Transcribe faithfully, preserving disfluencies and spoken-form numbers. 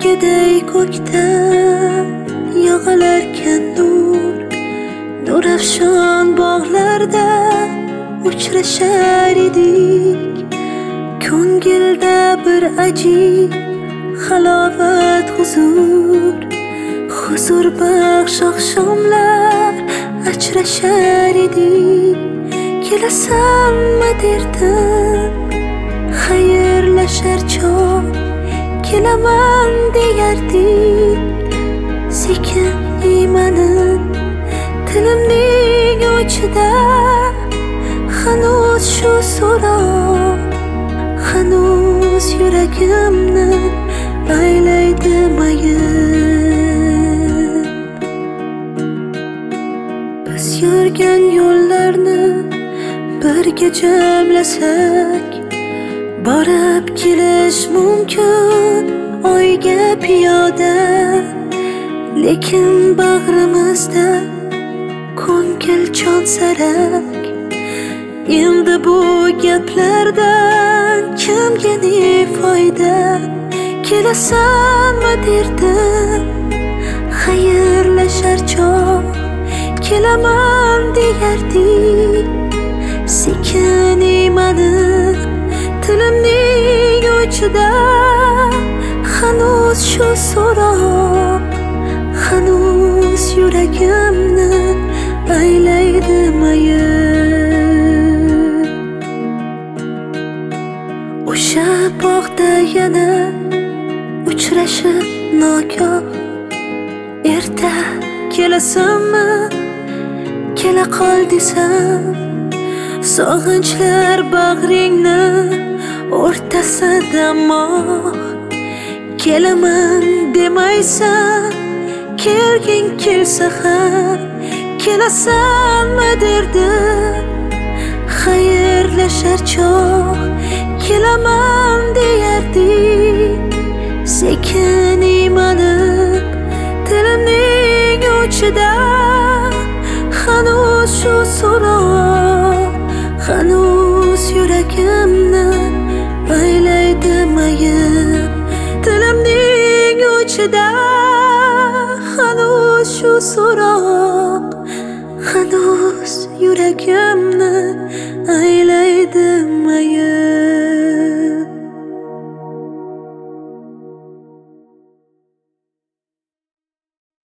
kechkiday ko'kdan yog'ilarkan nur, nurafshon bog'larda uchrashar edik. Ko'ngilda bir ajib halovat huzur, huzur baxsh oqshomlar ajrashar edik. Kelasanmi derdim xayrlashar chog', kelaman deyardik sekin iymanib. Tilimning uchida hanuz shu so'roq, hanuz yuragimni aylaydi mayib. Biz yurgan yo'llarni birga jamlasak, borib kelish mumkin oyga piyoda. Lekin bag'rimizda ko'ngil chonsarak, endi bu gaplardan kimga ne foyda? Kelasanmi derdim xayrlashar chog', kelaman deyardik sekin iymanib. Tilimning uchida hanuz shu so'roq, hanuz yuragimni aylaydi mayib. O'sha bog'da yana uchrashib nogoh, erta kelasanmi kela qol desam, sog'inchlar bag'ringni o'rtasida moh. Kelaman demaysan, kelging kelsa ham, kelasanmi derdim xayrlashar chog', kelaman deyardik sekin iymanib. Tilimning uchida hanuz shu so'roq, hanuz yuragimni aylaydi mayib. Tilimning uchida hanuz shu so'roq, hanuz yuragimni aylaydi.